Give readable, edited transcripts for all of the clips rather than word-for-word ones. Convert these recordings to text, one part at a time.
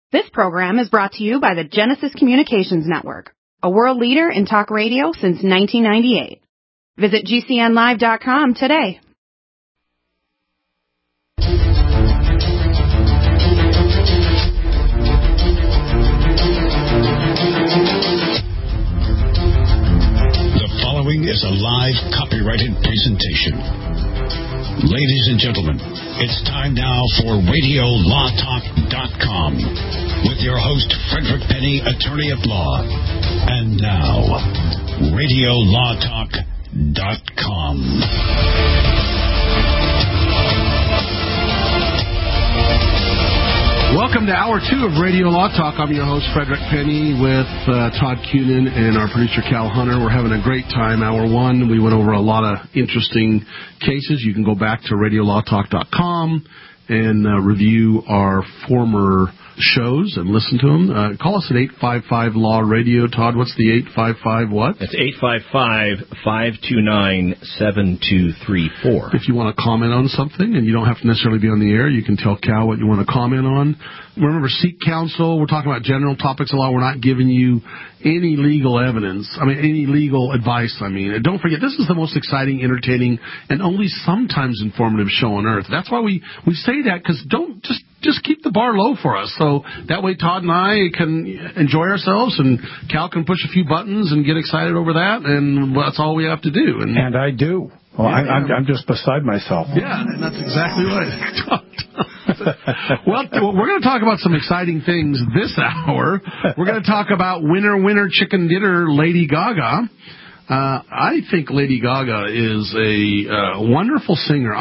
This program is brought to you by the Genesis Communications Network, a world leader in talk radio since 1998. Visit GCNlive.com today. The following is a live copyrighted presentation. Ladies and gentlemen, it's time now for RadioLawTalk.com with your host, Frederick Penny, attorney at law. And now, RadioLawTalk.com. Welcome to Hour 2 of Radio Law Talk. I'm your host, Frederick Penny, with Todd Cunin and our producer, Cal Hunter. We're having a great time. Hour 1, we went over a lot of interesting cases. You can go back to RadioLawTalk.com and review our former shows and listen to them. Call us at 855-LAW-RADIO. Todd, what's the 855 what? That's 855-529-7234. If you want to comment on something and you don't have to necessarily be on the air, you can tell Cal what you want to comment on. Remember, seek counsel. We're talking about general topics of law. We're not giving you any legal evidence. any legal advice. And don't forget, this is the most exciting, entertaining, and only sometimes informative show on earth. That's why we say that, because don't just keep the bar low for us. So that way Todd and I can enjoy ourselves, and Cal can push a few buttons and get excited over that, and that's all we have to do. And I do. Well, yeah, I'm just beside myself. Yeah, and that's exactly right. Well, we're going to talk about some exciting things this hour. We're going to talk about winner, chicken dinner, Lady Gaga. I think Lady Gaga is a wonderful singer.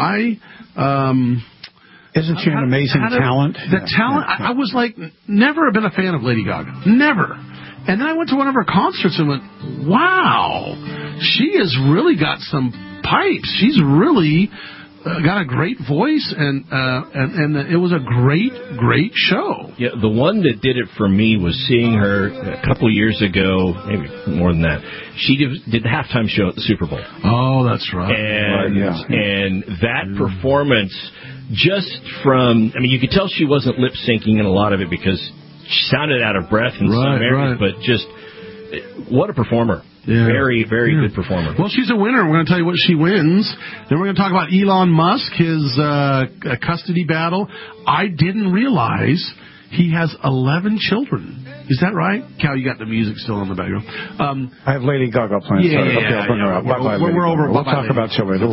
Isn't she an amazing talent? The talent, I was like, never have been a fan of Lady Gaga. Never. And then I went to one of her concerts and went, wow, she has really got some pipes. She's really got a great voice, and it was a great show. Yeah, the one that did it for me was seeing her a couple years ago, maybe more than that. She did the halftime show at the Super Bowl. Oh, that's right. And that performance, just from, you could tell she wasn't lip syncing in a lot of it because she sounded out of breath in some areas, but just what a performer. Yeah. Very good performer. Well, she's a winner. We're going to tell you what she wins. Then we're going to talk about Elon Musk, his custody battle. I didn't realize he has 11 children. Is that right? Cal, you got the music still in the background. I have Lady Gaga playing. Yeah. We're over. We'll talk about you later.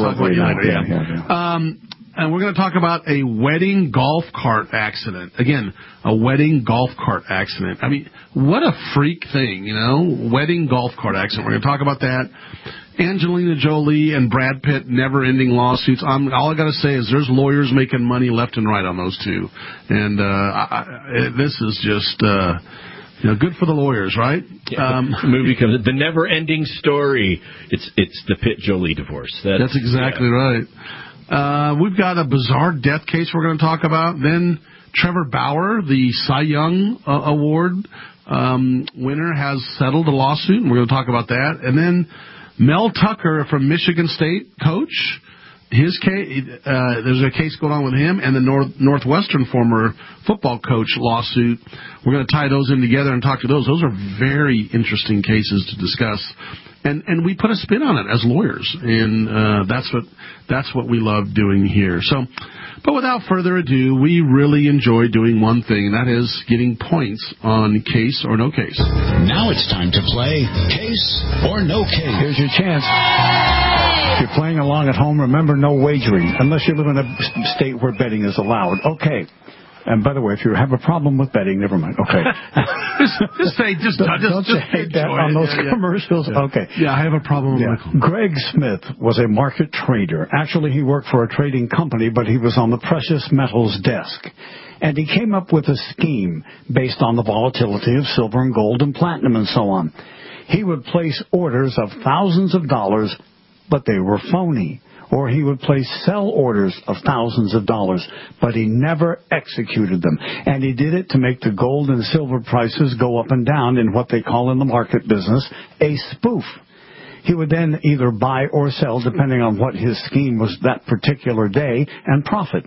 And we're going to talk about a wedding golf cart accident. Again, a wedding golf cart accident. What a freak thing, Wedding golf cart accident. We're going to talk about that. Angelina Jolie and Brad Pitt, never-ending lawsuits. All I got to say is there's lawyers making money left and right on those two. And this is just... good for the lawyers, right? Yeah, the movie comes. The never-ending story. It's the Pitt-Jolie divorce. That's exactly right. We've got a bizarre death case we're going to talk about. Then Trevor Bauer, the Cy Young Award winner, has settled a lawsuit, and we're going to talk about that. And then Mel Tucker from Michigan State, coach, his case, there's a case going on with him, and the Northwestern former football coach lawsuit. We're going to tie those in together and talk to those. Those are very interesting cases to discuss. And we put a spin on it as lawyers, and that's what we love doing here. But without further ado, we really enjoy doing one thing, and that is getting points on case or no case. Now it's time to play Case or No Case. Here's your chance. If you're playing along at home, remember no wagering, unless you live in a state where betting is allowed. Okay. And by the way, if you have a problem with betting, never mind. Okay. Don't you hate that on those commercials? Yeah. Okay. Yeah, I have a problem with it. Greg Smith was a market trader. Actually, he worked for a trading company, but he was on the precious metals desk. And he came up with a scheme based on the volatility of silver and gold and platinum and so on. He would place orders of thousands of dollars, but they were phony. Or he would place sell orders of thousands of dollars, but he never executed them. And he did it to make the gold and silver prices go up and down in what they call in the market business a spoof. He would then either buy or sell, depending on what his scheme was that particular day, and profit.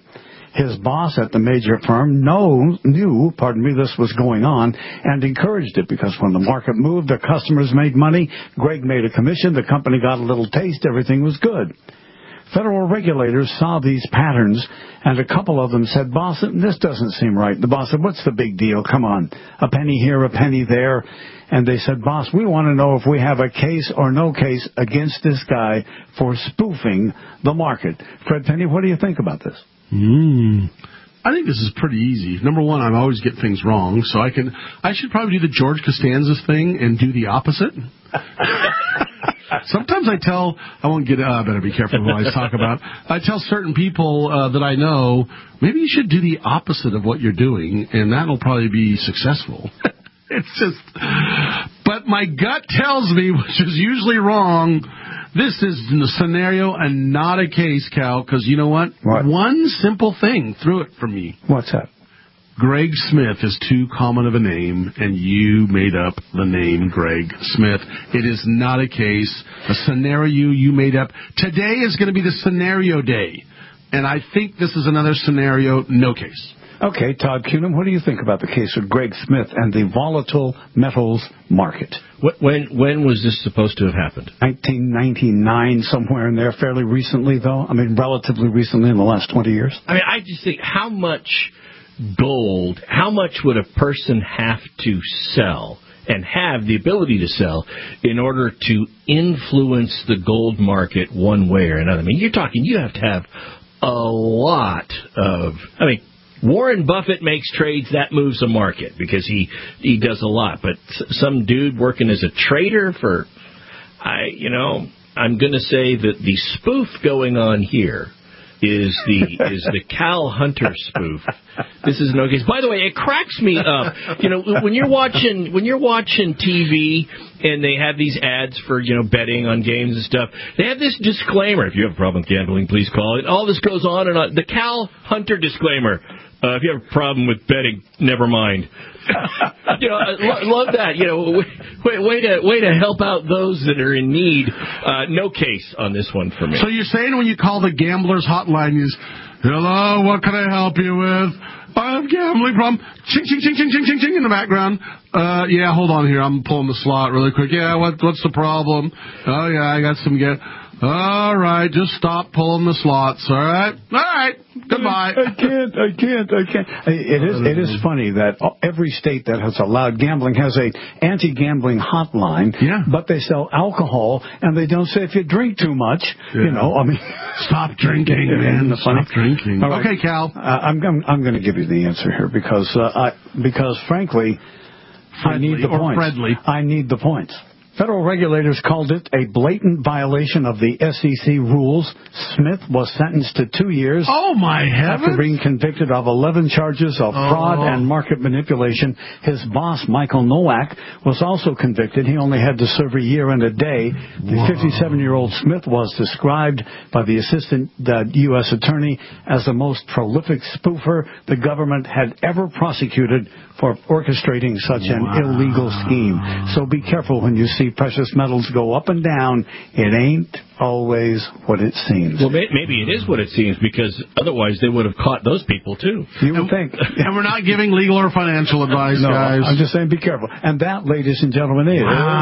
His boss at the major firm knew this was going on and encouraged it, because when the market moved, the customers made money, Greg made a commission, the company got a little taste, everything was good. Federal regulators saw these patterns, and a couple of them said, "Boss, this doesn't seem right." The boss said, "What's the big deal? Come on, a penny here, a penny there." And they said, "Boss, we want to know if we have a case or no case against this guy for spoofing the market." Fred Penny, what do you think about this? I think this is pretty easy. Number one, I always get things wrong, so I should probably do the George Costanza thing and do the opposite. Sometimes I better be careful what I talk about. I tell certain people that I know, maybe you should do the opposite of what you're doing, and that'll probably be successful. It's just, but my gut tells me, which is usually wrong, this is the scenario and not a case, Cal, because you know what? One simple thing threw it for me. What's that? Greg Smith is too common of a name, and you made up the name Greg Smith. It is not a case, a scenario you made up. Today is going to be the scenario day, and I think this is another scenario, no case. Okay, Todd Kuhn, what do you think about the case of Greg Smith and the volatile metals market? When was this supposed to have happened? 1999, somewhere in there, fairly recently, though. I mean, relatively recently, in the last 20 years. I mean, I just think, how much gold, how much would a person have to sell and have the ability to sell in order to influence the gold market one way or another? I mean, you have to have a lot of, Warren Buffett makes trades, that moves the market because he does a lot. But some dude working as a trader I'm going to say that the spoof going on here is the Cal Hunter spoof. This is no case. By the way, it cracks me up. When you're watching TV and they have these ads for betting on games and stuff, they have this disclaimer: if you have a problem with gambling, please call it. All this goes on and on. The Cal Hunter disclaimer: if you have a problem with betting, never mind. I love that. Way to help out those that are in need. No case on this one for me. So you're saying when you call the gamblers hotline, hello, what can I help you with? I have a gambling problem. Ching, ching, ching, ching, ching, ching, ching in the background. Yeah, hold on here. I'm pulling the slot really quick. Yeah, what's the problem? Oh, yeah, I got some all right, just stop pulling the slots, all right? All right, goodbye. I can't. It is funny that every state that has allowed gambling has a anti-gambling hotline, but they sell alcohol, and they don't say if you drink too much, Stop drinking, man. Stop drinking. Right. Okay, Cal. I'm going to give you the answer here because frankly, I need the points. I need the points. Federal regulators called it a blatant violation of the SEC rules. Smith was sentenced to 2 years. Oh, my heavens. After being convicted of 11 charges of fraud and market manipulation. His boss, Michael Nowak, was also convicted. He only had to serve a year and a day. The 57-year-old Smith was described by the assistant U.S. attorney as the most prolific spoofer the government had ever prosecuted for orchestrating such an illegal scheme. So be careful when you see precious metals go up and down. It ain't always what it seems. Well, maybe it is what it seems, because otherwise they would have caught those people, too. You would think. And we're not giving legal or financial advice, guys. I'm just saying be careful. And that, ladies and gentlemen, is...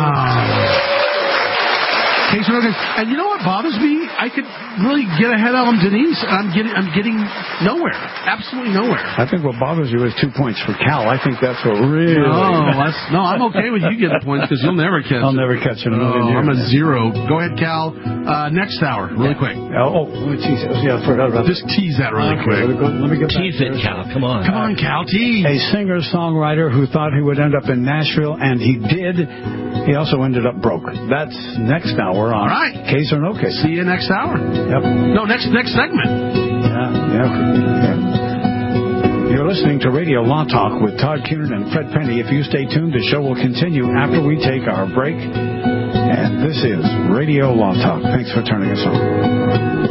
And you know what bothers me? I could really get ahead of them, Denise. I'm getting nowhere. Absolutely nowhere. I think what bothers you is 2 points for Cal. I think that's what really... No, I'm okay with you getting points because you'll never catch it. I'll never catch it in a million years. I'm a zero. Go ahead, Cal. Next hour, really quick. I forgot about that. Just tease that really quick. Let me get tease it, Cal. Come on. Come on, Cal. Tease. A singer-songwriter who thought he would end up in Nashville, and he did. He also ended up broke. That's next hour on Case or No Case. See you next hour. Yep. No, next segment. Yeah. You're listening to Radio Law Talk with Todd Kiernan and Fred Penny. If you stay tuned, the show will continue after we take our break. And this is Radio Law Talk. Thanks for turning us on.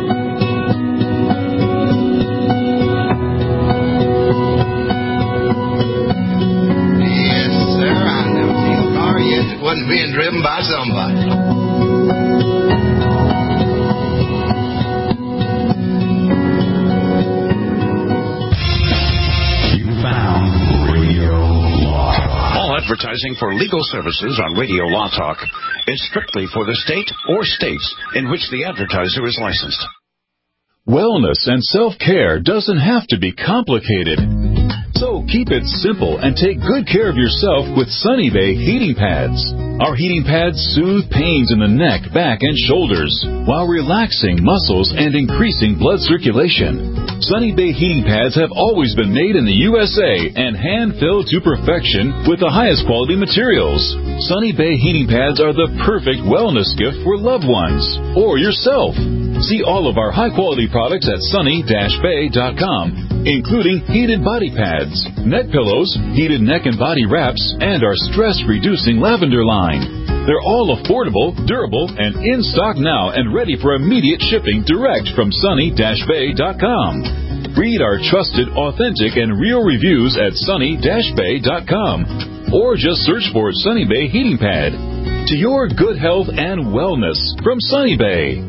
Wasn't being driven by somebody. Advertising for legal services on Radio Law Talk is strictly for the state or states in which the advertiser is licensed. Wellness and self-care doesn't have to be complicated. So keep it simple and take good care of yourself with Sunny Bay heating pads. Our heating pads soothe pains in the neck, back, and shoulders while relaxing muscles and increasing blood circulation. Sunny Bay heating pads have always been made in the USA and hand-filled to perfection with the highest quality materials. Sunny Bay heating pads are the perfect wellness gift for loved ones or yourself. See all of our high-quality products at sunny-bay.com, including heated body pads, neck pillows, heated neck and body wraps, and our stress-reducing lavender line. They're all affordable, durable, and in stock now and ready for immediate shipping direct from sunny-bay.com. Read our trusted, authentic, and real reviews at sunny-bay.com, or just search for Sunny Bay Heating Pad. To your good health and wellness from Sunny Bay.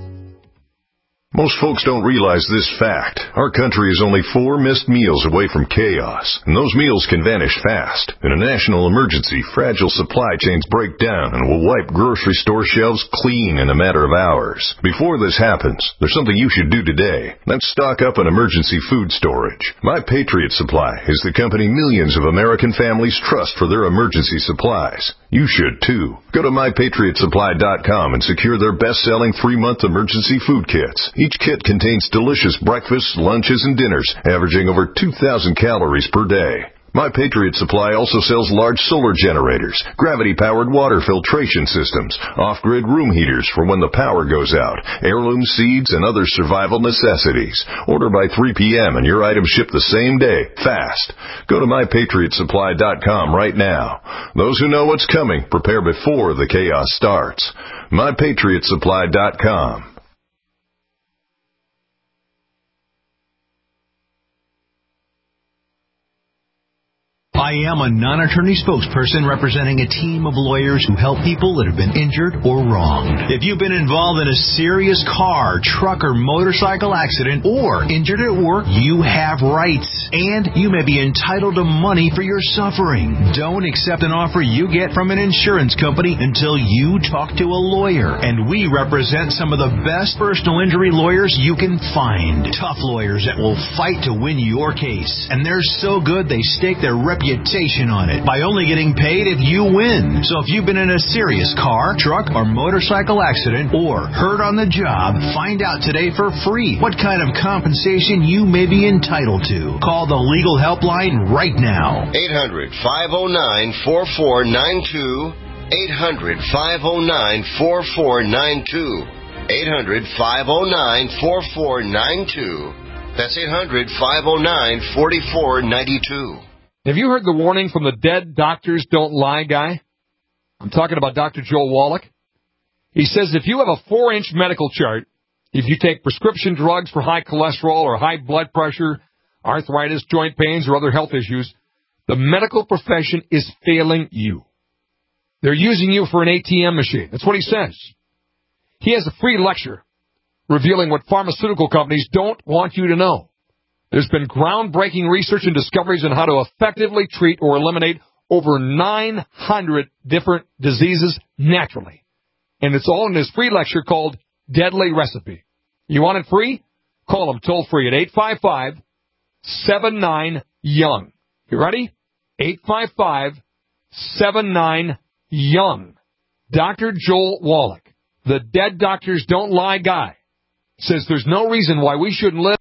Most folks don't realize this fact. Our country is only 4 missed meals away from chaos, and those meals can vanish fast. In a national emergency, fragile supply chains break down and will wipe grocery store shelves clean in a matter of hours. Before this happens, there's something you should do today. That's stock up on emergency food storage. My Patriot Supply is the company millions of American families trust for their emergency supplies. You should, too. Go to MyPatriotSupply.com and secure their best-selling 3-month emergency food kits. Each kit contains delicious breakfasts, lunches, and dinners, averaging over 2,000 calories per day. My Patriot Supply also sells large solar generators, gravity-powered water filtration systems, off-grid room heaters for when the power goes out, heirloom seeds, and other survival necessities. Order by 3 p.m. and your items ship the same day, fast. Go to MyPatriotSupply.com right now. Those who know what's coming, prepare before the chaos starts. MyPatriotSupply.com. I am a non-attorney spokesperson representing a team of lawyers who help people that have been injured or wronged. If you've been involved in a serious car, truck, or motorcycle accident or injured at work, you have rights, and you may be entitled to money for your suffering. Don't accept an offer you get from an insurance company until you talk to a lawyer, and we represent some of the best personal injury lawyers you can find. Tough lawyers that will fight to win your case, and they're so good they stake their reputation on it by only getting paid if you win. So if you've been in a serious car, truck, or motorcycle accident or hurt on the job, find out today for free what kind of compensation you may be entitled to. Call the legal helpline right now. 800-509-4492. 800-509-4492. 800-509-4492. That's 800-509-4492. Have you heard the warning from the Dead Doctors Don't Lie guy? I'm talking about Dr. Joel Wallach. He says if you have a 4-inch medical chart, if you take prescription drugs for high cholesterol or high blood pressure, arthritis, joint pains, or other health issues, the medical profession is failing you. They're using you for an ATM machine. That's what he says. He has a free lecture revealing what pharmaceutical companies don't want you to know. There's been groundbreaking research and discoveries on how to effectively treat or eliminate over 900 different diseases naturally. And it's all in this free lecture called Deadly Recipe. You want it free? Call them toll free at 855-79-YOUNG. You ready? 855-79-YOUNG. Dr. Joel Wallach, the Dead Doctors Don't Lie guy, says there's no reason why we shouldn't live.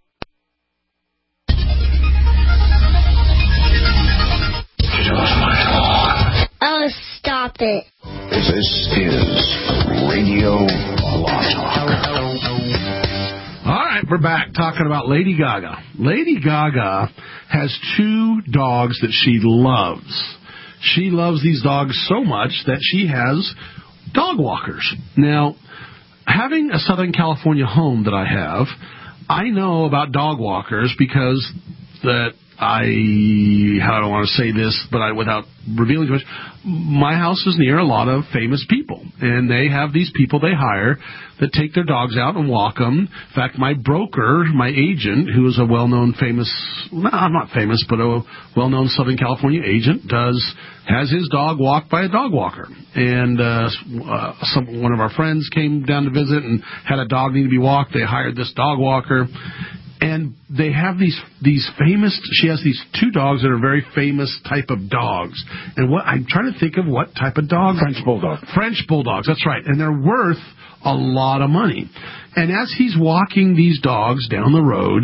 Oh, stop it. This is Radio Law Talk. All right, we're back talking about Lady Gaga. Lady Gaga has 2 dogs that she loves. She loves these dogs so much that she has dog walkers. Now, having a Southern California home that I have, I know about dog walkers because that I don't want to say this, but without revealing too much, my house is near a lot of famous people, and they have these people they hire that take their dogs out and walk them. In fact, my broker, my agent, who is a well-known not famous, but a well-known Southern California agent, has his dog walked by a dog walker. And one of our friends came down to visit and had a dog need to be walked. They hired this dog walker. And they have these famous, she has these 2 dogs that are very famous type of dogs. And I'm trying to think of what type of dog. French Bulldog. French Bulldogs, that's right. And they're worth a lot of money. And as he's walking these dogs down the road,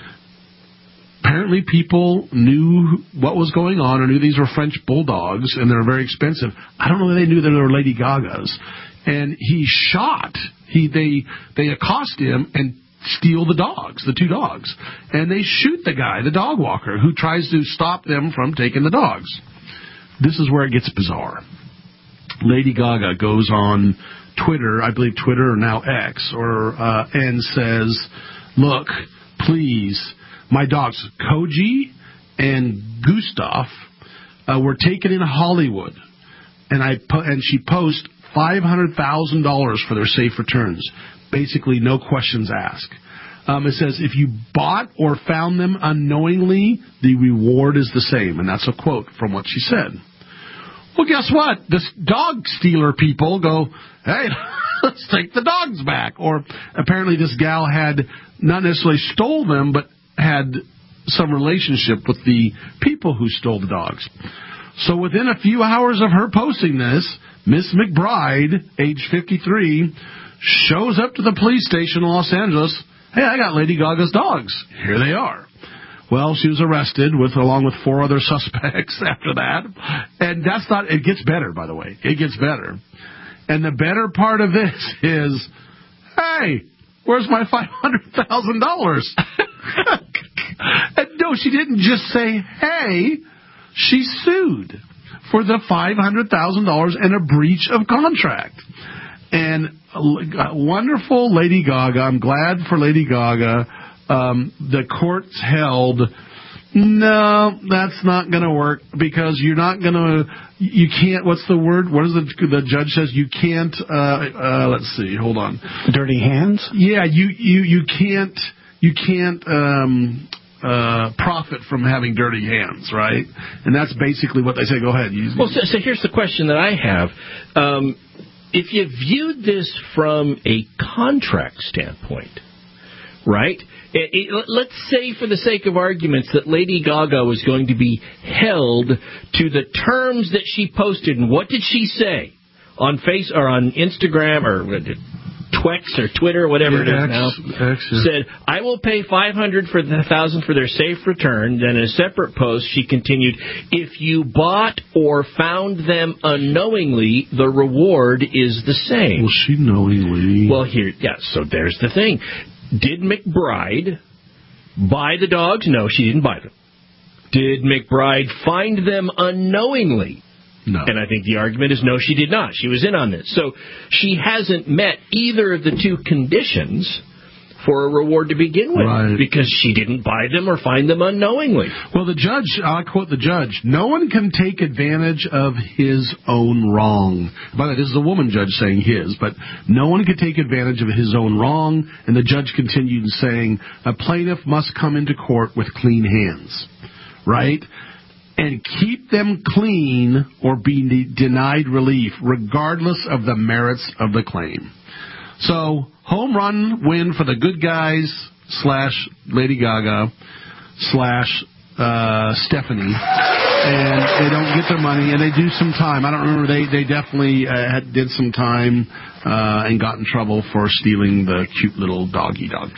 apparently people knew what was going on or knew these were French Bulldogs and they're very expensive. I don't know that they knew that they were Lady Gaga's. And he shot. They accost him and steal the dogs, the 2 dogs. And they shoot the guy, the dog walker, who tries to stop them from taking the dogs. This is where it gets bizarre. Lady Gaga goes on Twitter, I believe Twitter or now X, and says, look, please, my dogs, Koji and Gustav, were taken in Hollywood. And she posts $500,000 for their safe returns. Basically, no questions asked. It says, if you bought or found them unknowingly, the reward is the same. And that's a quote from what she said. Well, guess what? This dog stealer people go, hey, let's take the dogs back. Or apparently this gal had not necessarily stole them, but had some relationship with the people who stole the dogs. So within a few hours of her posting this, Miss McBride, age 53, shows up to the police station in Los Angeles. Hey, I got Lady Gaga's dogs. Here they are. Well, she was arrested along with 4 other suspects after that. And that's not, it gets better, by the way. It gets better. And the better part of this is, hey, where's my $500,000? And no, she didn't just say, hey, she sued for the $500,000 and a breach of contract. And wonderful Lady Gaga. I'm glad for Lady Gaga. The courts held, no, that's not going to work because you can't, what's the word? What is the judge says? You can't, let's see, hold on. Dirty hands? Yeah, you can't profit from having dirty hands, right? And that's basically what they say. Go ahead. Well, so here's the question that I have. If you viewed this from a contract standpoint, right? Let's say, for the sake of arguments, that Lady Gaga was going to be held to the terms that she posted. And what did she say on on Instagram or Twex or Twitter, whatever it is now? Said, I will pay $500,000 for their safe return. Then in a separate post, she continued, if you bought or found them unknowingly, the reward is the same. Well, she knowingly. Well, so there's the thing. Did McBride buy the dogs? No, she didn't buy them. Did McBride find them unknowingly? No. And I think the argument is no, she did not. She was in on this. So she hasn't met either of the 2 conditions for a reward to begin with, right, because she didn't buy them or find them unknowingly. Well, the judge, I'll quote the judge, no one can take advantage of his own wrong. By the way, this is a woman judge saying his, but no one can take advantage of his own wrong. And the judge continued saying, a plaintiff must come into court with clean hands, right? And keep them clean or be denied relief, regardless of the merits of the claim. So, home run win for the good guys / Lady Gaga / Stephanie. And they don't get their money, and they do some time. I don't remember, they definitely did some time and got in trouble for stealing the cute little dogs.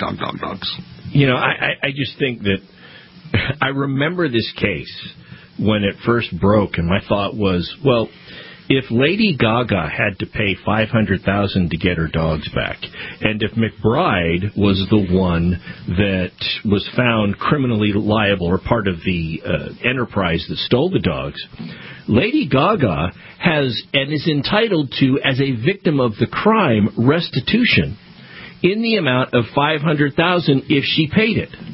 You know, I just think that I remember this case when it first broke, and my thought was, well, if Lady Gaga had to pay $500,000 to get her dogs back, and if McBride was the one that was found criminally liable or part of the enterprise that stole the dogs, Lady Gaga has and is entitled to, as a victim of the crime, restitution in the amount of $500,000 if she paid it.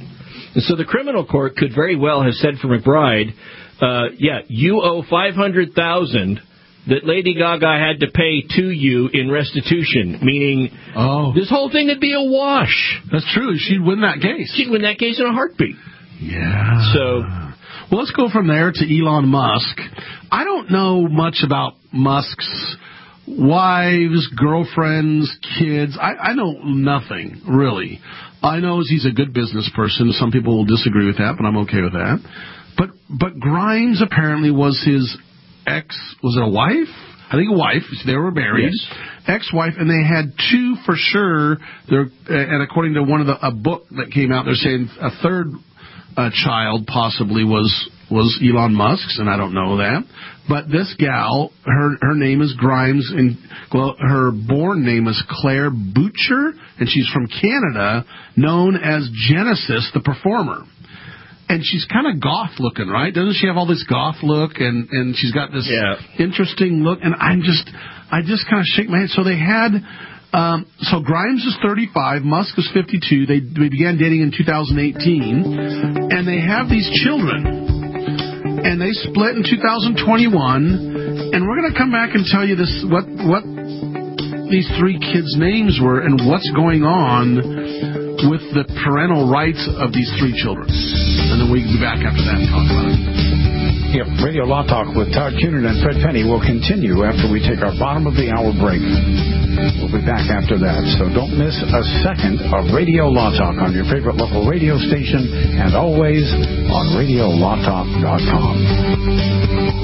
And so the criminal court could very well have said for McBride, you owe $500,000 that Lady Gaga had to pay to you in restitution, meaning this whole thing would be a wash. That's true. She'd win that case. She'd win that case in a heartbeat. Yeah. So, well, let's go from there to Elon Musk. I don't know much about Musk's wives, girlfriends, kids. I know nothing, really. I know he's a good business person. Some people will disagree with that, but I'm okay with that. But Grimes apparently was his was it a wife? I think a wife. They were married. Yes. Ex-wife, and they had two for sure. And according to a book that came out, they're saying a third child possibly was Elon Musk's, and I don't know that. But this gal, her name is Grimes, and her born name is Claire Butcher, and she's from Canada, known as Genesis, the performer. And she's kind of goth looking, right? Doesn't she have all this goth look? And she's got this interesting look. And I just kind of shake my head. So they had, so Grimes is 35, Musk is 52. They began dating in 2018, and they have these children. And they split in 2021. And we're going to come back and tell you this what these three kids' names were and what's going on with the parental rights of these three children. And then we can be back after that and talk about it. Yep, Radio Law Talk with Todd Cunin and Fred Penny will continue after we take our bottom of the hour break. We'll be back after that, so don't miss a second of Radio Law Talk on your favorite local radio station and always on RadioLawTalk.com.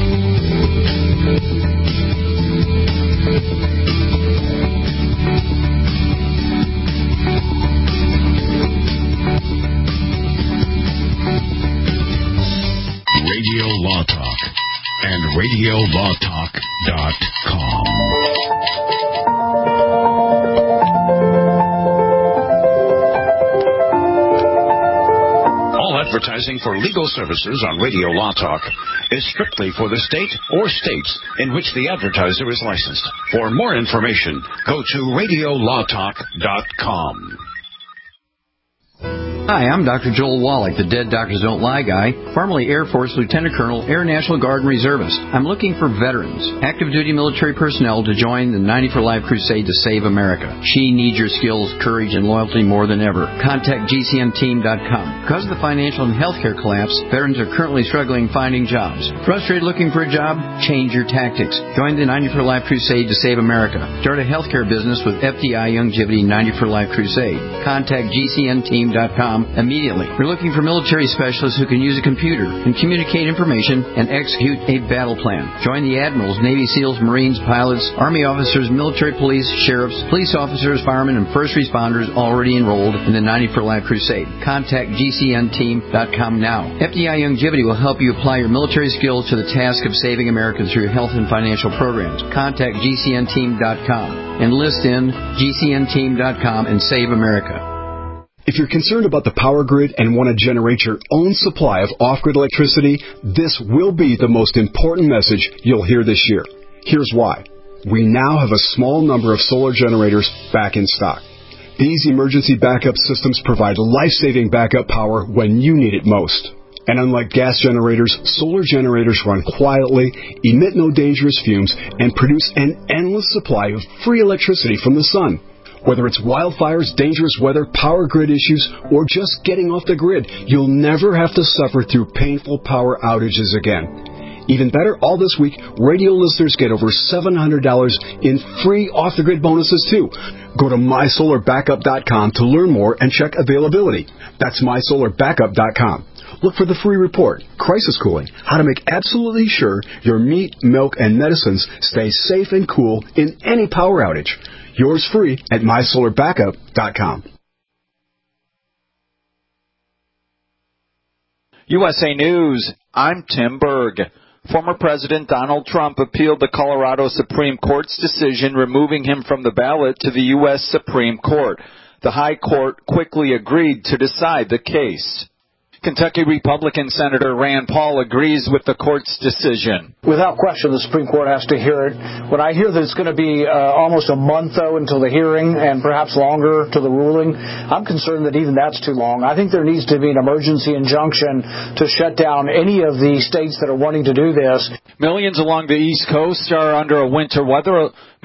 Radio Law Talk and RadioLawTalk.com. All advertising for legal services on Radio Law Talk is strictly for the state or states in which the advertiser is licensed. For more information, go to RadioLawTalk.com. Hi, I'm Dr. Joel Wallach, the Dead Doctors Don't Lie guy, formerly Air Force Lieutenant Colonel, Air National Guard and Reservist. I'm looking for veterans, active duty military personnel to join the 90 for Life crusade to save America. She needs your skills, courage, and loyalty more than ever. Contact GCNteam.com. Because of the financial and healthcare collapse, veterans are currently struggling finding jobs. Frustrated looking for a job? Change your tactics. Join the 90 for Life crusade to save America. Start a healthcare business with FDI Youngevity 90 for Life crusade. Contact GCNteam.com immediately. We're looking for military specialists who can use a computer and communicate information and execute a battle plan. Join the admirals, Navy SEALs, Marines, pilots, Army officers, military police, sheriffs, police officers, firemen, and first responders already enrolled in the 90 for Life crusade. Contact GCNteam.com now. FDI Youngevity will help you apply your military skills to the task of saving America through health and financial programs. Contact GCNteam.com. Enlist in GCNteam.com and save America. If you're concerned about the power grid and want to generate your own supply of off-grid electricity, this will be the most important message you'll hear this year. Here's why. We now have a small number of solar generators back in stock. These emergency backup systems provide life-saving backup power when you need it most. And unlike gas generators, solar generators run quietly, emit no dangerous fumes, and produce an endless supply of free electricity from the sun. Whether it's wildfires, dangerous weather, power grid issues, or just getting off the grid, you'll never have to suffer through painful power outages again. Even better, all this week, radio listeners get over $700 in free off-the-grid bonuses, too. Go to MySolarBackup.com to learn more and check availability. That's MySolarBackup.com. Look for the free report, Crisis Cooling, how to make absolutely sure your meat, milk, and medicines stay safe and cool in any power outage. Yours free at MySolarBackup.com. USA News, I'm Tim Berg. Former President Donald Trump appealed the Colorado Supreme Court's decision removing him from the ballot to the U.S. Supreme Court. The High Court quickly agreed to decide the case. Kentucky Republican Senator Rand Paul agrees with the court's decision. Without question, the Supreme Court has to hear it. When I hear that it's going to be almost a month, though, until the hearing and perhaps longer to the ruling, I'm concerned that even that's too long. I think there needs to be an emergency injunction to shut down any of the states that are wanting to do this. Millions along the East Coast are under winter weather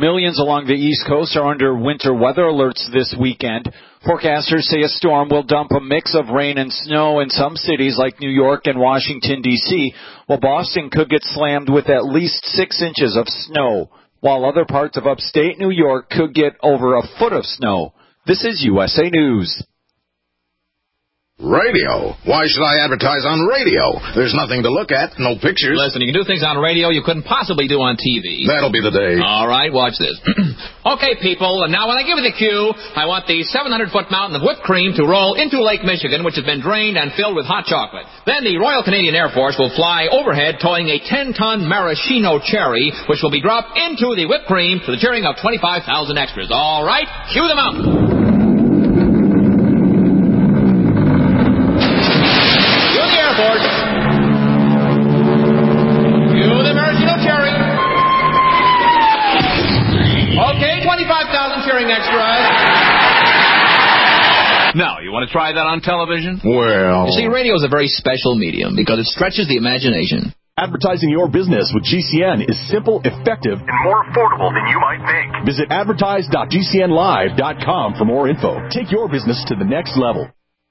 alerts this weekend. Forecasters say a storm will dump a mix of rain and snow in some cities like New York and Washington, D.C., while Boston could get slammed with at least 6 inches of snow, while other parts of upstate New York could get over a foot of snow. This is USA News. Radio? Why should I advertise on radio? There's nothing to look at, no pictures. Listen, you can do things on radio you couldn't possibly do on TV. That'll be the day. All right, watch this. Okay, people, and now when I give you the cue, I want the 700-foot mountain of whipped cream to roll into Lake Michigan, which has been drained and filled with hot chocolate. Then the Royal Canadian Air Force will fly overhead towing a 10-ton maraschino cherry, which will be dropped into the whipped cream to the cheering of 25,000 extras. All right, cue the mountain. Okay, 25,000 cheering extras. Now, you want to try that on television? Well... You see, radio is a very special medium because it stretches the imagination. Advertising your business with GCN is simple, effective, and more affordable than you might think. Visit advertise.gcnlive.com for more info. Take your business to the next level.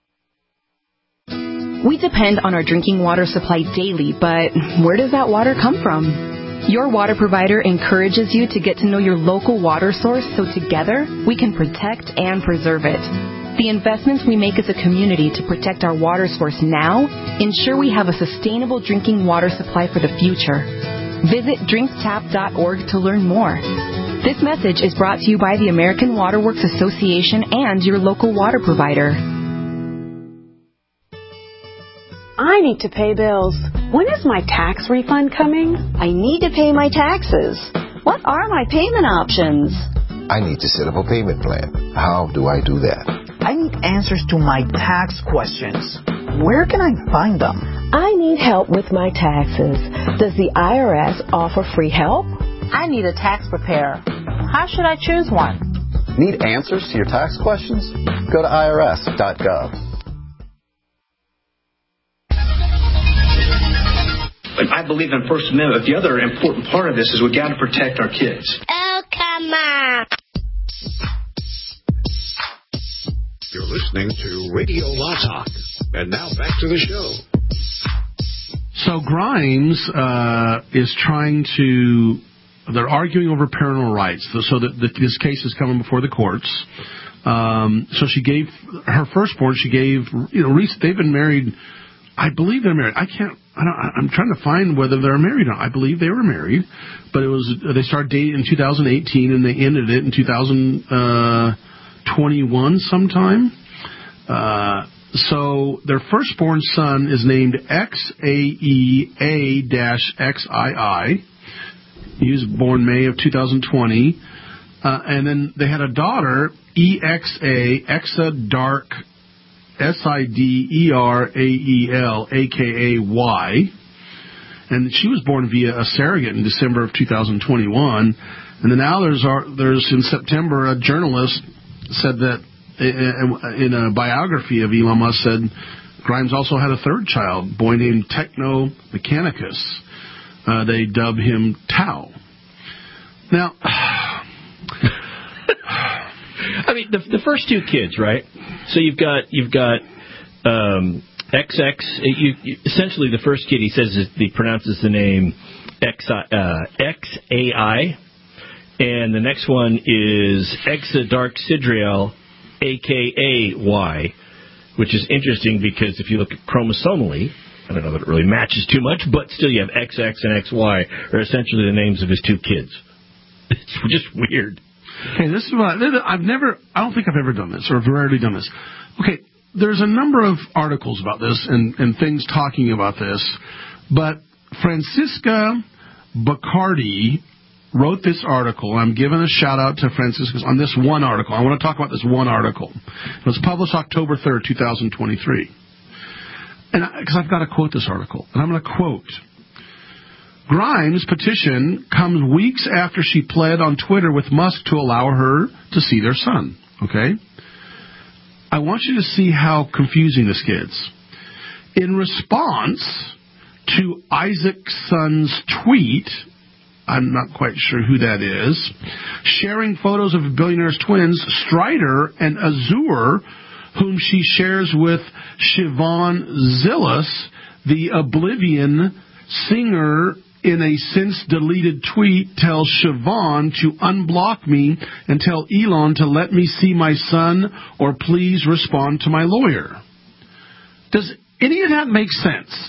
We depend on our drinking water supply daily, but where does that water come from? Your water provider encourages you to get to know your local water source so together we can protect and preserve it. The investments we make as a community to protect our water source now ensure we have a sustainable drinking water supply for the future. Visit drinktap.org to learn more. This message is brought to you by the American Water Works Association and your local water provider. I need to pay bills. When is my tax refund coming? I need to pay my taxes. What are my payment options? I need to set up a payment plan. How do I do that? I need answers to my tax questions. Where can I find them? I need help with my taxes. Does the IRS offer free help? I need a tax preparer. How should I choose one? Need answers to your tax questions? Go to irs.gov. I believe in First Amendment, but the other important part of this is we've got to protect our kids. Oh, come on. You're listening to Radio Law Talk. And now back to the show. So Grimes is trying to... They're arguing over parental rights. So that this case is coming before the courts. So she gave... Her firstborn, she gave... they've been married... I believe they're married. I'm trying to find whether they're married or not. I believe they were married, but they started dating in 2018 and they ended it in 2021 sometime. So their firstborn son is named XAEA-XII. He was born May of 2020. And then they had a daughter, EXA, Exa Dark Siderael, AKAY, and she was born via a surrogate in December of 2021. And then now there's in September a journalist said that in a biography of Elon Musk said Grimes also had a third child, a boy named Techno Mechanicus. They dub him Tau. Now. I mean, the first two kids, right? So you've got XX. Essentially, the first kid he says he pronounces the name XAI, and the next one is Exadark-Sidriel, AKAY, which is interesting because if you look at chromosomally, I don't know that it really matches too much, but still you have XX and XY are essentially the names of his two kids. It's just weird. Okay, this is what I don't think I've ever done this, or have rarely done this. Okay, there's a number of articles about this and things talking about this, but Francisca Bacardi wrote this article. I'm giving a shout-out to Francisca on this one article. I want to talk about this one article. It was published October 3rd, 2023. because I've got to quote this article, and I'm going to quote. Grimes' petition comes weeks after she pled on Twitter with Musk to allow her to see their son. Okay? I want you to see how confusing this gets. In response to Isaacson's tweet, I'm not quite sure who that is, sharing photos of billionaire's twins, Strider and Azur, whom she shares with Siobhan Zillis, the Oblivion singer, in a since-deleted tweet, tells Siobhan to unblock me and tell Elon to let me see my son or please respond to my lawyer. Does any of that make sense?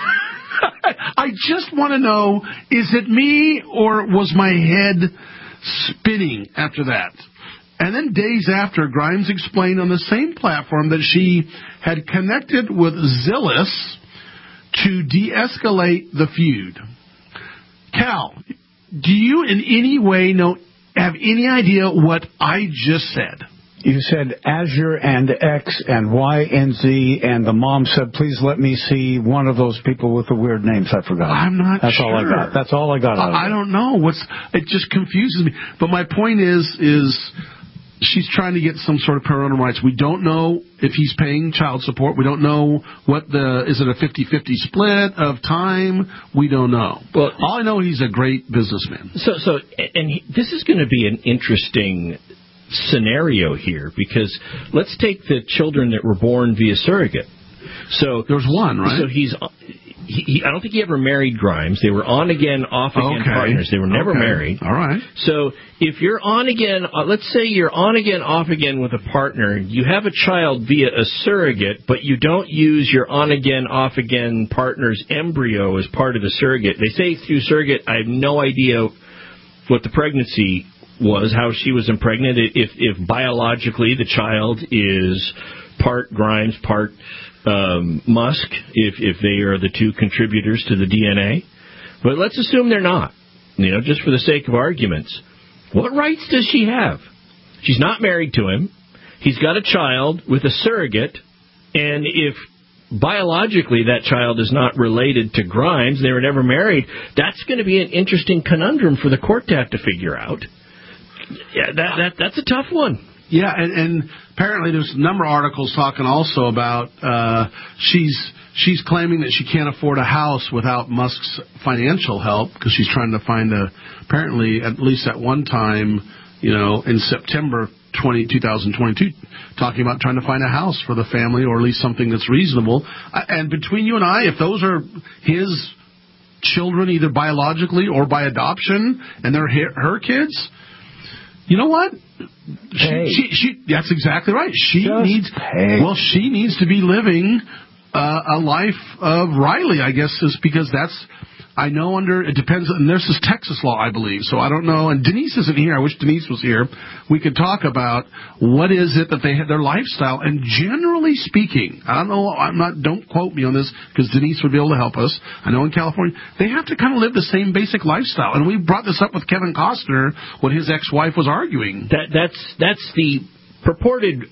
I just want to know, is it me or was my head spinning after that? And then days after, Grimes explained on the same platform that she had connected with Zillis to de-escalate the feud. Cal, do you in any way have any idea what I just said? You said Azure and X and Y and Z, and the mom said, please let me see one of those people with the weird names. I forgot. I'm not That's sure. all I got. That's all I got out of it. I don't know. It just confuses me. But my point is she's trying to get some sort of parental rights. We don't know if he's paying child support. We don't know is it a 50-50 split of time? We don't know. Well, all I know, he's a great businessman. This is going to be an interesting scenario here, because let's take the children that were born via surrogate. So there's one, right? So I don't think he ever married Grimes. They were on again, off again partners. They were never married. All right. So if you're on again, let's say you're on again, off again with a partner, you have a child via a surrogate, but you don't use your on again, off again partner's embryo as part of the surrogate. They say through surrogate, I have no idea what the pregnancy was, how she was impregnated, if biologically the child is part Grimes, part Musk, if they are the two contributors to the DNA. But let's assume they're not, just for the sake of arguments. What rights does she have? She's not married to him. He's got a child with a surrogate, and if biologically that child is not related to Grimes, they were never married, that's going to be an interesting conundrum for the court to have to figure out. Yeah, that's a tough one. Yeah, and apparently there's a number of articles talking also about she's claiming that she can't afford a house without Musk's financial help, because she's trying to find apparently at least at one time, in September 2022, talking about trying to find a house for the family, or at least something that's reasonable. And between you and I, if those are his children, either biologically or by adoption, and they're her kids, you know what? She that's exactly right. She needs to be living a life of Riley, I guess, is because that's, I know it depends, and this is Texas law, I believe, so I don't know, and Denise isn't here, I wish Denise was here, we could talk about what is it that they have, their lifestyle, and generally speaking, I don't know, don't quote me on this, because Denise would be able to help us, I know in California, they have to kind of live the same basic lifestyle, and we brought this up with Kevin Costner, when his ex-wife was arguing. That's the purported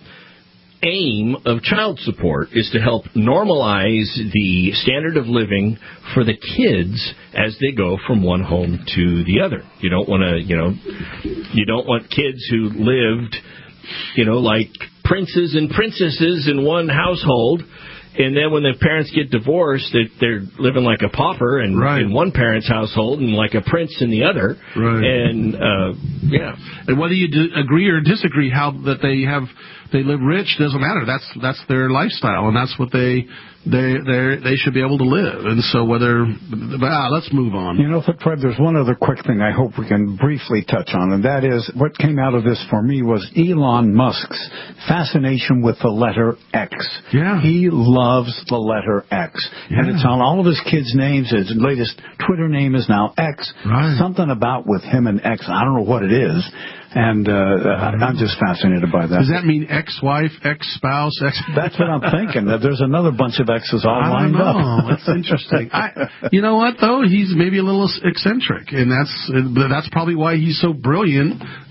aim of child support, is to help normalize the standard of living for the kids as they go from one home to the other. You don't want to, you don't want kids who lived, like princes and princesses in one household, and then when the parents get divorced, they're living like a pauper in one parent's household and like a prince in the other. Right. And and whether you agree or disagree that they live rich doesn't matter. That's their lifestyle, and that's what they should be able to live. And so let's move on. Fred, there's one other quick thing I hope we can briefly touch on, and that is what came out of this for me was Elon Musk's fascination with the letter X. Yeah. He loves the letter X. Yeah. And it's on all of his kids' names. His latest Twitter name is now X. Right. Something about with him and X. I don't know what it is. And I'm just fascinated by that. Does that mean ex-wife, ex-spouse, That's what I'm thinking. There's another bunch of X's all lined up. That's interesting. You know what, though? He's maybe a little eccentric, and that's probably why he's so brilliant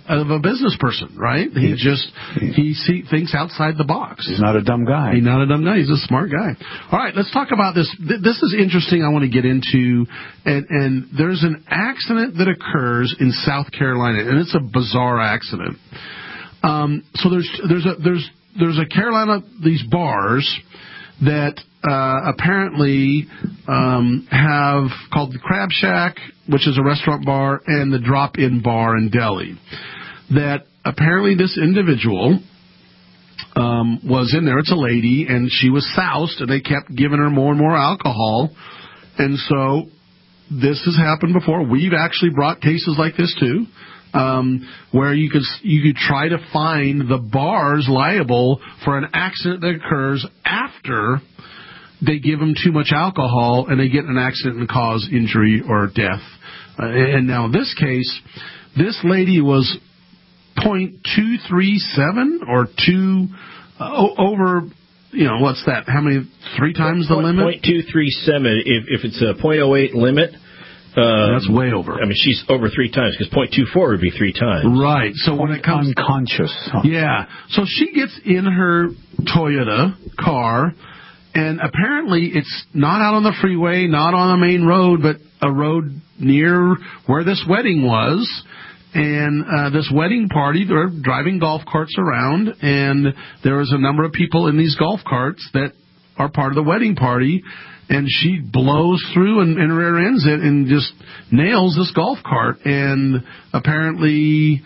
of a business person, right? He thinks outside the box. He's not a dumb guy. He's not a dumb guy. He's a smart guy. All right, let's talk about this. This is interesting. I want to get into, and there's an accident that occurs in South Carolina, and it's a bizarre accident. So there's a Carolina, these bars that apparently have called the Crab Shack, which is a restaurant bar, and the Drop-In Bar and Deli. That apparently this individual was in there. It's a lady, and she was soused, and they kept giving her more and more alcohol. And so this has happened before. We've actually brought cases like this too, where you could try to find the bars liable for an accident that occurs after they give them too much alcohol and they get in an accident and cause injury or death. And now in this case, this lady was .237 or over, what's that? How many? 3 times the limit? 0.237. If it's a .08 limit. That's way over. I mean, she's over 3 times because .24 would be 3 times. Right. So when it comes unconscious. Yeah. So she gets in her Toyota car, and apparently it's not out on the freeway, not on the main road, but a road near where this wedding was. And this wedding party, they're driving golf carts around, and there was a number of people in these golf carts that are part of the wedding party. And she blows through and rear ends it and just nails this golf cart. And apparently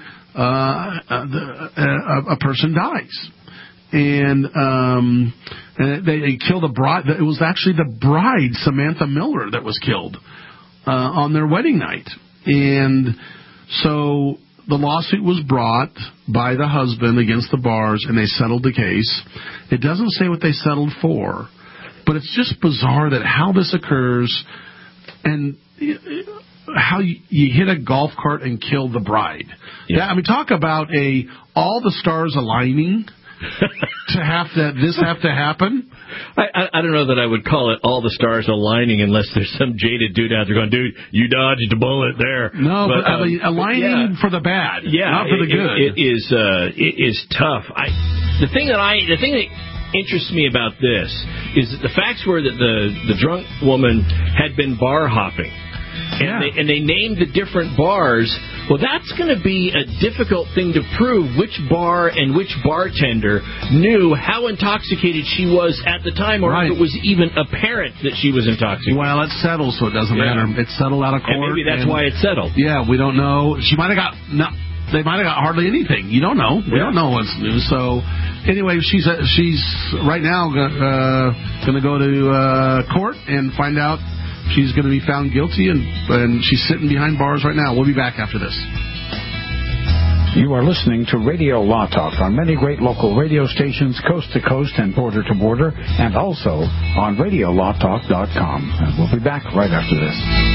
a person dies. And they kill the bride. It was actually the bride, Samantha Miller, that was killed on their wedding night. And so the lawsuit was brought by the husband against the bars, and they settled the case. It doesn't say what they settled for. But it's just bizarre that how this occurs and how you hit a golf cart and kill the bride. Yeah, I mean, talk about all the stars aligning to this have to happen. I don't know that I would call it all the stars aligning unless there's some jaded dude out there going, dude, you dodged a bullet there. No, but I mean, aligning for the bad, not for the good. It is tough. The thing that interests me about this is that the facts were that the drunk woman had been bar hopping. And they named the different bars. Well, that's going to be a difficult thing to prove, which bar and which bartender knew how intoxicated she was at the time, or if it was even apparent that she was intoxicated. Well, it's settled, so it doesn't matter. It's settled out of court. And maybe that's why it's settled. Yeah, we don't know. She might have got... They might have got hardly anything. You don't know. We don't know what's new. So, anyway, she's right now going to go to court and find out she's going to be found guilty, and she's sitting behind bars right now. We'll be back after this. You are listening to Radio Law Talk on many great local radio stations, coast to coast and border to border, and also on RadioLawTalk.com. And we'll be back right after this.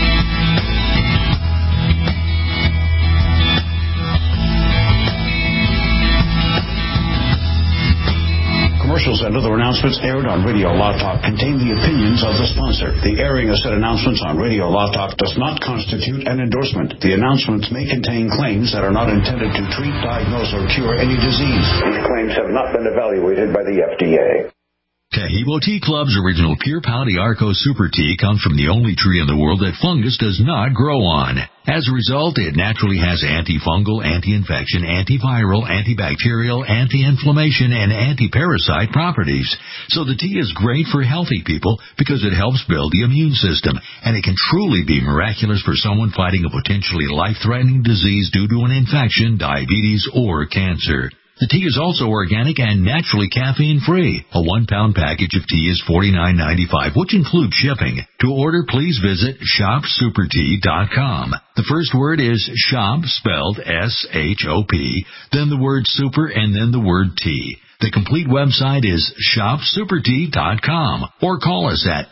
Commercials and other announcements aired on Radio Law Talk contain the opinions of the sponsor. The airing of said announcements on Radio Law Talk does not constitute an endorsement. The announcements may contain claims that are not intended to treat, diagnose, or cure any disease. These claims have not been evaluated by the FDA. Taheebo Tea Club's original Pure Pau Arco Super Tea comes from the only tree in the world that fungus does not grow on. As a result, it naturally has antifungal, anti-infection, antiviral, antibacterial, anti-inflammation, and anti-parasite properties. So the tea is great for healthy people because it helps build the immune system, and it can truly be miraculous for someone fighting a potentially life-threatening disease due to an infection, diabetes, or cancer. The tea is also organic and naturally caffeine-free. A 1-pound package of tea is $49.95, which includes shipping. To order, please visit shopsupertea.com. The first word is shop, spelled S-H-O-P, then the word super, and then the word tea. The complete website is shopsupertea.com, or call us at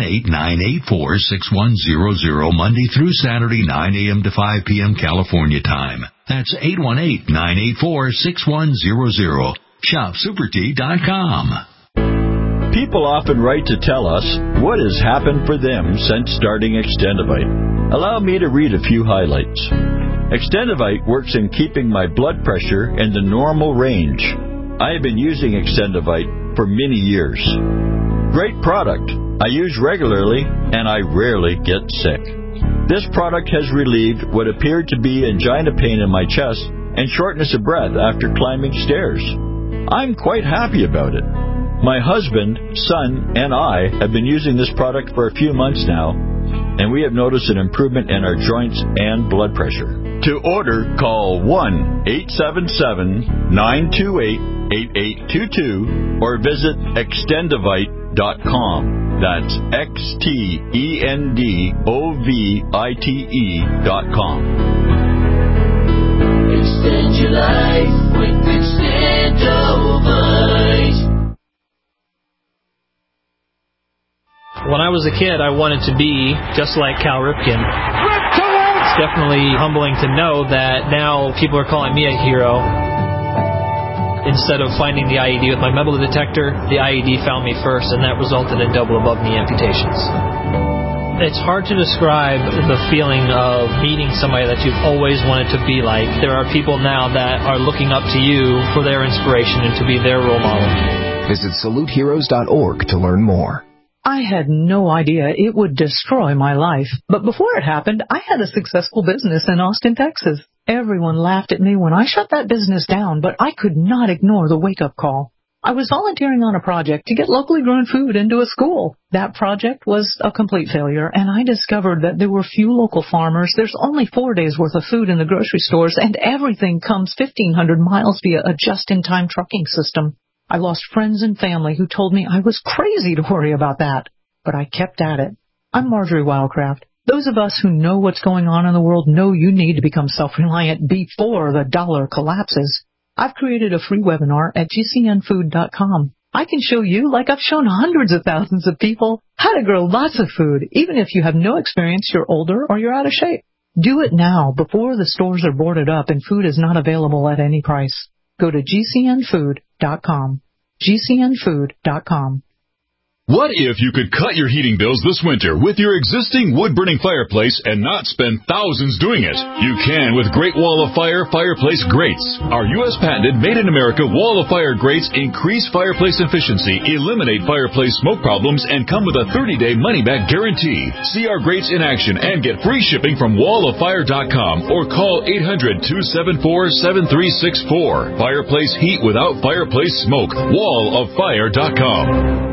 818-984-6100 Monday through Saturday, 9 a.m. to 5 p.m. California time. That's 818-984-6100. shopsupertea.com. People often write to tell us what has happened for them since starting Extendivite. Allow me to read a few highlights. Extendivite works in keeping my blood pressure in the normal range. I have been using Extendivite for many years. Great product. I use regularly, and I rarely get sick. This product has relieved what appeared to be angina pain in my chest and shortness of breath after climbing stairs. I'm quite happy about it. My husband, son, and I have been using this product for a few months now, and we have noticed an improvement in our joints and blood pressure. To order, call 1-877-928-8822 or visit Extendivite.com. That's XTENDOVITE.com. Extend your life with Extendivite. When I was a kid, I wanted to be just like Cal Ripken. It's definitely humbling to know that now people are calling me a hero. Instead of finding the IED with my metal detector, the IED found me first, and that resulted in double above-knee amputations. It's hard to describe the feeling of meeting somebody that you've always wanted to be like. There are people now that are looking up to you for their inspiration and to be their role model. Visit SaluteHeroes.org to learn more. I had no idea it would destroy my life. But before it happened, I had a successful business in Austin, Texas. Everyone laughed at me when I shut that business down, but I could not ignore the wake-up call. I was volunteering on a project to get locally grown food into a school. That project was a complete failure, and I discovered that there were few local farmers. There's only 4 days' worth of food in the grocery stores, and everything comes 1,500 miles via a just-in-time trucking system. I lost friends and family who told me I was crazy to worry about that, but I kept at it. I'm Marjorie Wildcraft. Those of us who know what's going on in the world know you need to become self-reliant before the dollar collapses. I've created a free webinar at GCNfood.com. I can show you, like I've shown hundreds of thousands of people, how to grow lots of food, even if you have no experience, you're older, or you're out of shape. Do it now before the stores are boarded up and food is not available at any price. Go to GCNfood.com. GCNfood.com. What if you could cut your heating bills this winter with your existing wood-burning fireplace and not spend thousands doing it? You can with Great Wall of Fire fireplace grates. Our U.S.-patented, made-in-America Wall of Fire grates increase fireplace efficiency, eliminate fireplace smoke problems, and come with a 30-day money-back guarantee. See our grates in action and get free shipping from wallofire.com or call 800-274-7364. Fireplace heat without fireplace smoke. Wallofire.com.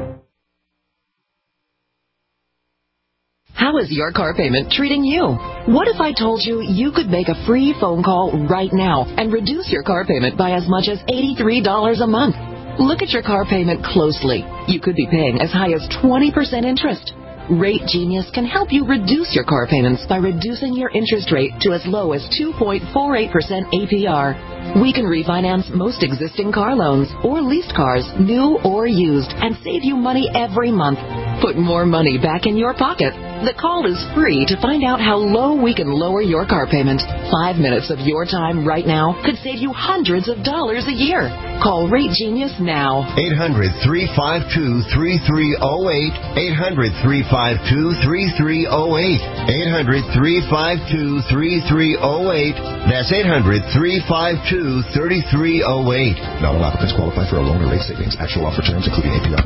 How is your car payment treating you? What if I told you you could make a free phone call right now and reduce your car payment by as much as $83 a month? Look at your car payment closely. You could be paying as high as 20% interest. Rate Genius can help you reduce your car payments by reducing your interest rate to as low as 2.48% APR. We can refinance most existing car loans or leased cars, new or used, and save you money every month. Put more money back in your pocket. The call is free to find out how low we can lower your car payment. 5 minutes of your time right now could save you hundreds of dollars a year. Call Rate Genius now. 800-352-3308. 800-352-3308. 800-352-3308. That's 800-352-3308. Not all applicants qualify for a loan or rate savings. Actual offer terms including APR.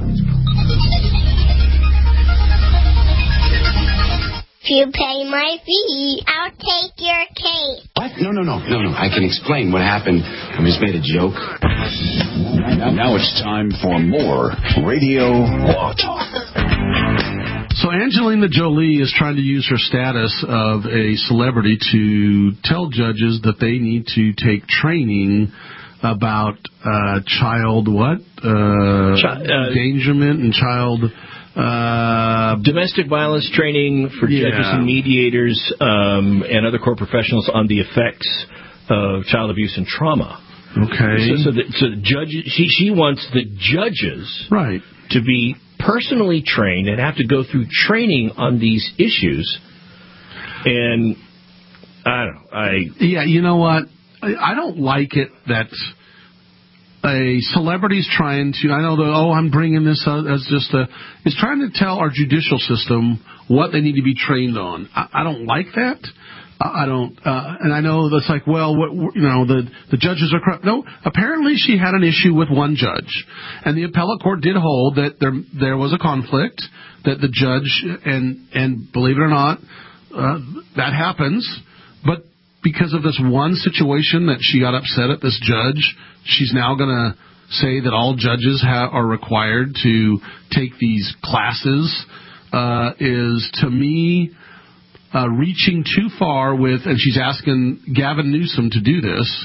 If you pay my fee, I'll take your cake. What? No. I can explain what happened. I just made a joke. Now it's time for more Radio Law Talk. So Angelina Jolie is trying to use her status of a celebrity to tell judges that they need to take training about child endangerment and child... domestic violence training for judges and mediators and other court professionals on the effects of child abuse and trauma. Okay. So the judges, she wants the judges to be personally trained and have to go through training on these issues. And I don't know. Yeah, you know what? I don't like it that a celebrity's trying to, I know that, I'm bringing this out as just is trying to tell our judicial system what they need to be trained on. I don't like that. I don't, and I know that's like, well, the judges are corrupt. No, apparently she had an issue with one judge, and the appellate court did hold that there was a conflict, that the judge, and believe it or not, that happens, but because of this one situation that she got upset at this judge, she's now going to say that all judges are required to take these classes, is, to me, reaching too far with, and she's asking Gavin Newsom to do this,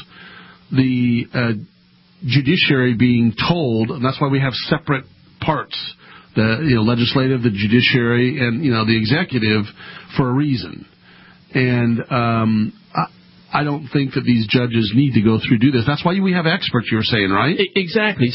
the judiciary being told, and that's why we have separate parts, the legislative, the judiciary, and the executive, for a reason. And I don't think that these judges need to go through do this. That's why we have experts, you were saying, right? Exactly.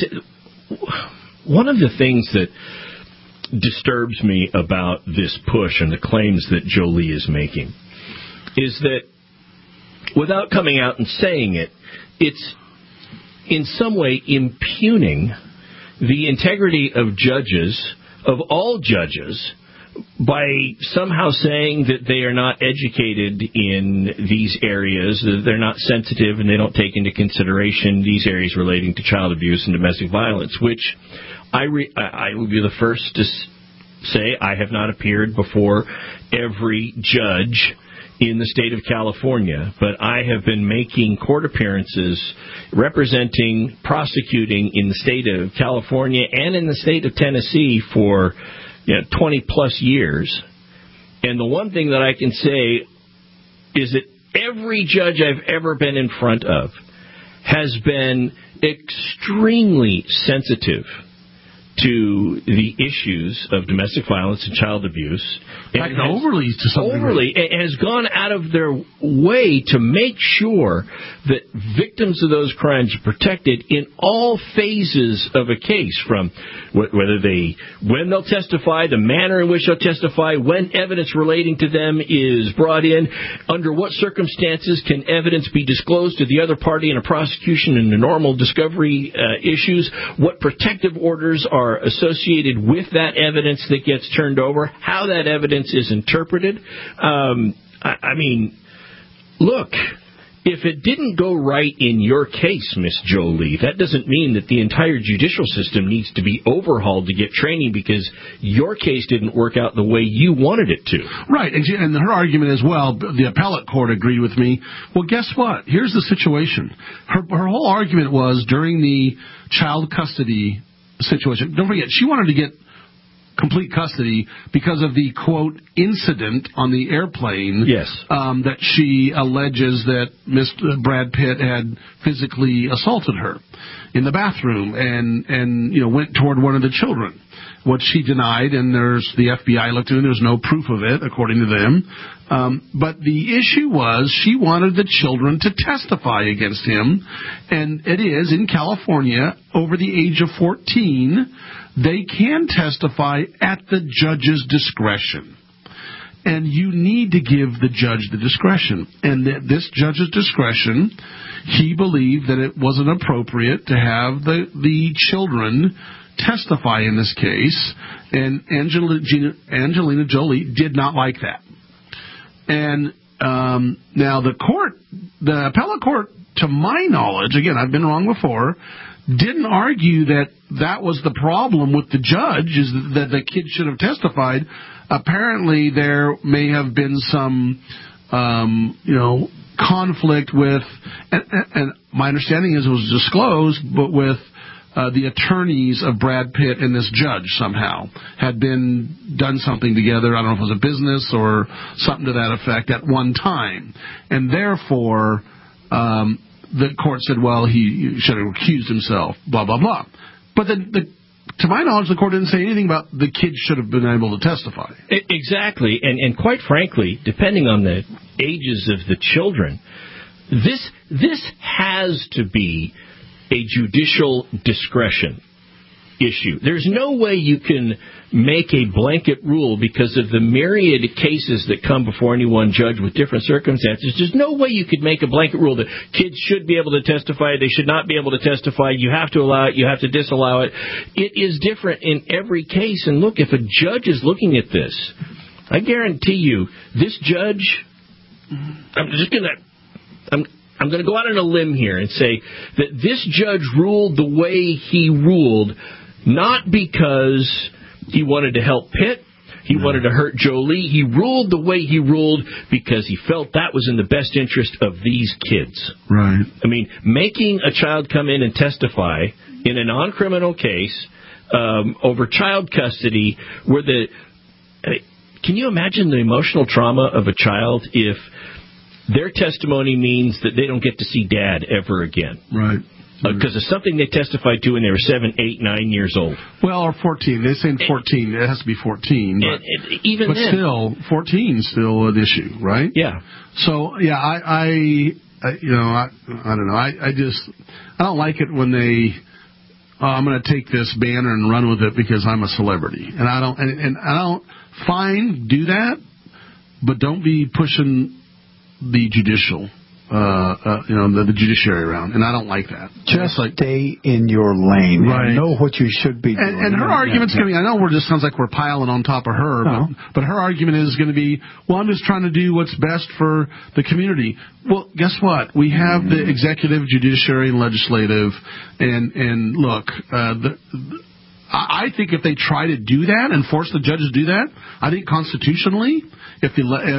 One of the things that disturbs me about this push and the claims that Jolie is making is that, without coming out and saying it, it's in some way impugning the integrity of judges, of all judges, by somehow saying that they are not educated in these areas, that they're not sensitive and they don't take into consideration these areas relating to child abuse and domestic violence, which I will be the first to say I have not appeared before every judge in the state of California, but I have been making court appearances representing, prosecuting in the state of California and in the state of Tennessee for 20-plus years. And the one thing that I can say is that every judge I've ever been in front of has been extremely sensitive to the issues of domestic violence and child abuse. And overly, to some degree. And has gone out of their way to make sure that victims of those crimes are protected in all phases of a case, from when they'll testify, the manner in which they'll testify, when evidence relating to them is brought in, under what circumstances can evidence be disclosed to the other party in a prosecution in the normal discovery issues, what protective orders are associated with that evidence that gets turned over, how that evidence is interpreted. I mean, look, if it didn't go right in your case, Miss Jolie, that doesn't mean that the entire judicial system needs to be overhauled to get training because your case didn't work out the way you wanted it to. Right, and her argument as well, the appellate court agreed with me. Well, guess what? Here's the situation. Her whole argument was during the child custody situation. Don't forget, she wanted to get complete custody because of the, quote, incident on the airplane. Yes. That she alleges that Mr. Brad Pitt had physically assaulted her in the bathroom and went toward one of the children. What she denied, and the FBI looked into it, there's no proof of it, according to them. But the issue was she wanted the children to testify against him, and it is, in California, over the age of 14, they can testify at the judge's discretion. And you need to give the judge the discretion. And this judge's discretion, he believed that it wasn't appropriate to have the children testify in this case, and Angelina Jolie did not like that. And now the appellate court, to my knowledge, again, I've been wrong before, didn't argue that was the problem with the judge, is that the kid should have testified. Apparently, there may have been some, conflict with, and my understanding is it was disclosed, but with the attorneys of Brad Pitt and this judge somehow had done something together. I don't know if it was a business or something to that effect at one time, and therefore the court said, well, he should have recused himself, blah, blah, blah. But to my knowledge, the court didn't say anything about the kids should have been able to testify. Exactly. And quite frankly, depending on the ages of the children, this has to be a judicial discretion issue. There's no way you can make a blanket rule because of the myriad cases that come before any one judge with different circumstances. There's no way you could make a blanket rule that kids should be able to testify, they should not be able to testify, you have to allow it, you have to disallow it. It is different in every case. And look, if a judge is looking at this, I guarantee you, this judge I'm just going to... I'm going to go out on a limb here and say that this judge ruled the way he ruled, not because he wanted to help Pitt, he wanted to hurt Jolie. He ruled the way he ruled because he felt that was in the best interest of these kids. Right. I mean, making a child come in and testify in a non-criminal case over child custody where can you imagine the emotional trauma of a child if their testimony means that they don't get to see Dad ever again? Right. Because it's something they testified to when they were 7, 8, 9 years old. Well, or 14. They're saying 14. It has to be 14. But then, still, 14 is still an issue, right? Yeah. So, yeah, I don't know. I don't like it when they... I'm going to take this banner and run with it because I'm a celebrity, and I don't. Fine, do that, but don't be pushing the judicial, the judiciary around, and I don't like that. Just stay in your lane. Right. And know what you should be doing. And her argument's going to be, I know it sounds like we're piling on top of her, but her argument is going to be, well, I'm just trying to do what's best for the community. Well, guess what? We have the executive, judiciary, and legislative, and look, I think if they try to do that and force the judges to do that, I think constitutionally, if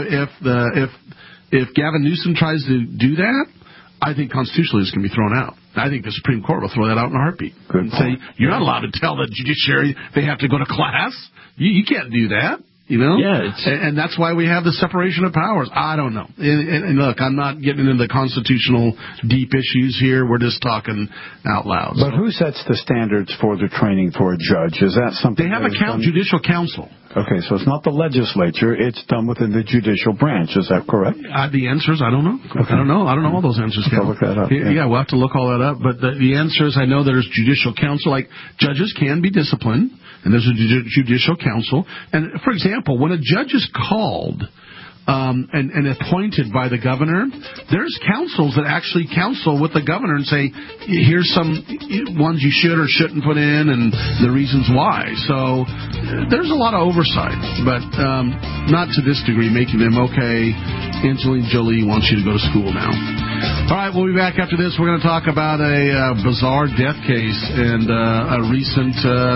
Gavin Newsom tries to do that, I think constitutionally it's going to be thrown out. I think the Supreme Court will throw that out in a heartbeat. Good and say, you're not allowed to tell the judiciary they have to go to class. You can't do that. You know? Yeah. And that's why we have the separation of powers. I don't know. And look, I'm not getting into the constitutional deep issues here. We're just talking out loud. But who sets the standards for the training for a judge? Is that something... They have a judicial council. Okay, so it's not the legislature. It's done within the judicial branch. Is that correct? The answers, I don't know. Okay. I don't know all those answers. I'll look that up. Yeah, we'll have to look all that up. But the answers, I know there's judicial council. Like, judges can be disciplined, and there's a judicial council. And, for example, when a judge is called and appointed by the governor, there's councils that actually counsel with the governor and say, here's some ones you should or shouldn't put in and the reasons why. So there's a lot of oversight, but not to this degree, making them, okay, Angelina Jolie wants you to go to school now. All right, we'll be back after this. We're going to talk about a bizarre death case and a recent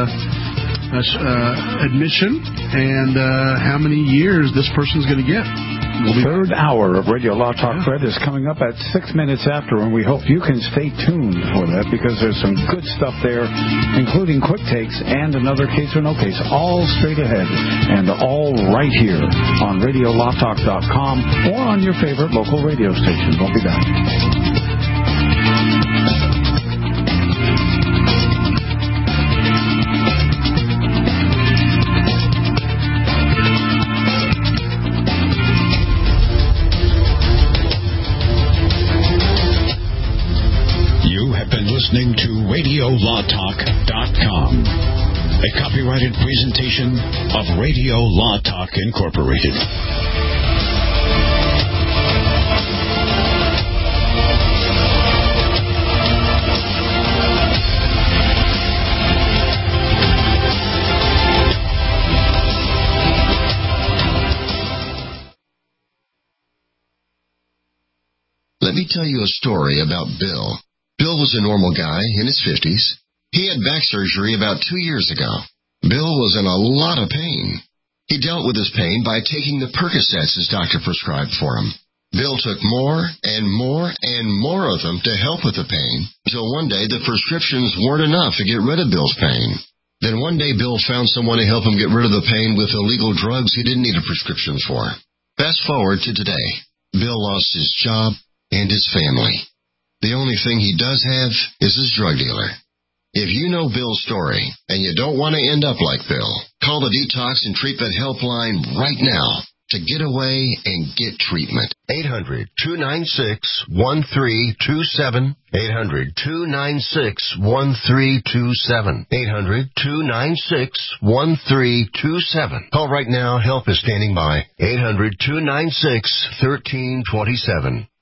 admission and how many years this person's going to get. Third hour of Radio Law Talk, Fred, is coming up at 6 minutes after, and we hope you can stay tuned for that because there's some good stuff there, including quick takes and another case or no case, all straight ahead and all right here on RadioLawTalk.com or on your favorite local radio station. We'll be back. Listening to RadioLawTalk.com, a copyrighted presentation of Radio Law Talk Incorporated. Let me tell you a story about Bill. Bill was a normal guy in his 50s. He had back surgery about 2 years ago. Bill was in a lot of pain. He dealt with his pain by taking the Percocets his doctor prescribed for him. Bill took more and more and more of them to help with the pain, until one day the prescriptions weren't enough to get rid of Bill's pain. Then one day Bill found someone to help him get rid of the pain with illegal drugs he didn't need a prescription for. Fast forward to today. Bill lost his job and his family. The only thing he does have is his drug dealer. If you know Bill's story and you don't want to end up like Bill, call the Detox and Treatment Helpline right now to get away and get treatment. 800-296-1327. 800-296-1327. 800-296-1327. Call right now. Help is standing by. 800-296-1327.